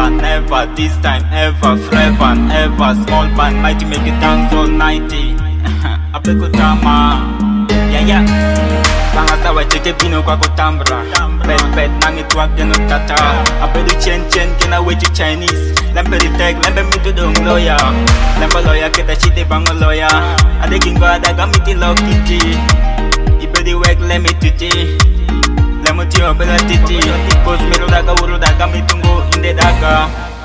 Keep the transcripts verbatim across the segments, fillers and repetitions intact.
never, never, this time ever, forever and ever. Small band, mighty make it dance all nighty. Apekutama, yeah yeah. Banga sawa cheche vino kwa kutambra. Pet pet nangi twak jeno tata. Apedu chen chen kena wechi Chinese. Lempe retake, lempe mitu dong lawyer. Lempe lawyer kita shite bango lawyer. Ade kingo adaga miti lokiti. Ipedi wek lemi titi. Lemo tio bela titi. Post miru daga uru daga mitungo inde daga.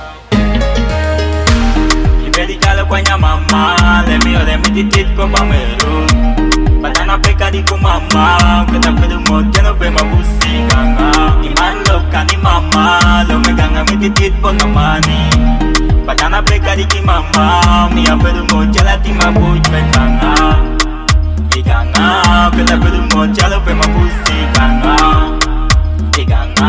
Ipedi kalo kwa nyamama. Lemi ode mititit kwa pameru. Batana peka di ku mama. Kita pedu mo jeno pe mabusi ganga. Iman lo kani mama. Lo meganga mititit po namani. Batana peka di ki mama. Mia pedu mo jala ti mabuj pe ganga. Iganga. Kita pedu mo jalo pe mabusi ganga. Iganga.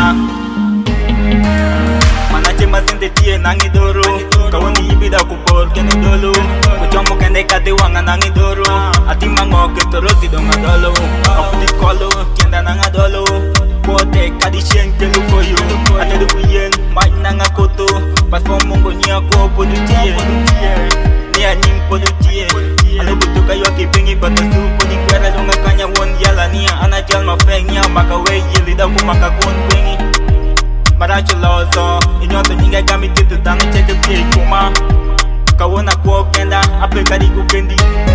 Manache masente tie nangi doro. Kawani ibida kupor kene dolo. Kuchomo kende kate wanga nangi doro. Ati mango ketoro sidonga dolo. Akuti kolo tienda nanga dolo. Kote kadi shenke lukoyo. Ate du kuyen mai nanga koto. Pas fomongo nia ko podu tie. Nia nim podu tie. Alo kutuka yo kipengi bata su podi kwera longa kanya won yala nia. Ana jal ma feng nia maka we yili da ku maka kon pengi. Maracho lozo, inyoto nyinga kami titu tano cheke pie kuma. Kawona kwa kenda, apeka di kupendi.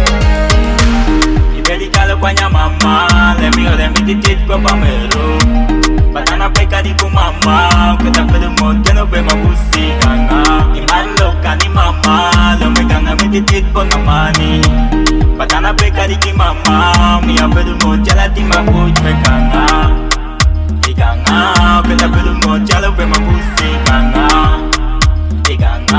Ibeli kalo kwa nyamama, lemi ode mititit kwa pameru. Batana peka di kumama, kata pedu mo jeno pe mabusi ganga. Iman lo kani mama, lo meganga mititit kwa namani. Batana peka di kimama, mia pedu mo jala ti mabuj pe ganga. Iganga, kata pedu mo jalo pe mabusi ganga. Iganga.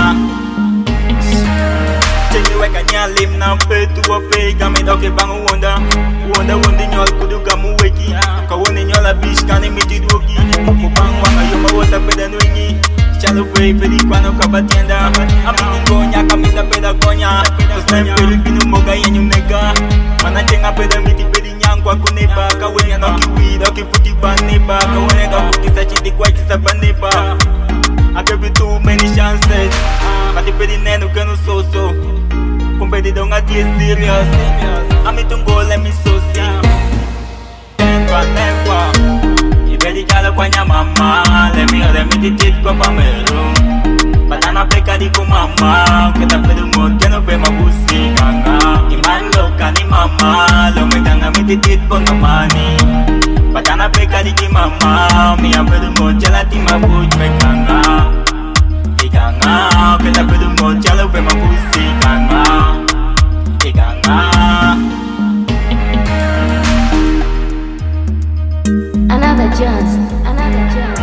Chengi weka nyalim na petu wa pe Gami doke bangu wonda Wonda wondi nyol kudu gamu weki Kawoni nyola bish kani miti duoki Kupang wanga yoma wota peda nuingi Chalo fei pedi kwano kabatienda Amini gonya kamita peda gonya Kusem pedi pinu moga yenyu nega Mana jenga peda miti pedi nyangwa kuneba Kawenya noki weed oki futi baneba Kawone ga futi sa chiti kwa chisa baneba I gave you too many chances Kati pedi nenu kenu so so Kumpedi dong ati serious Ami tungo let me so see Never, never Ibedi kala kwa nyamama Let me ode mititit kwa pameru Batana peka di ku mama Kita pedu mo jeno pe mabusi ganga Iman lo kani mama Lo meganga mititit po namani Batana peka di ki mama Mia pedu mo jala ti mabuj pe ganga Iganga Kita pedu mo jalo pe mabusi ganga Iganga. Another just, another just.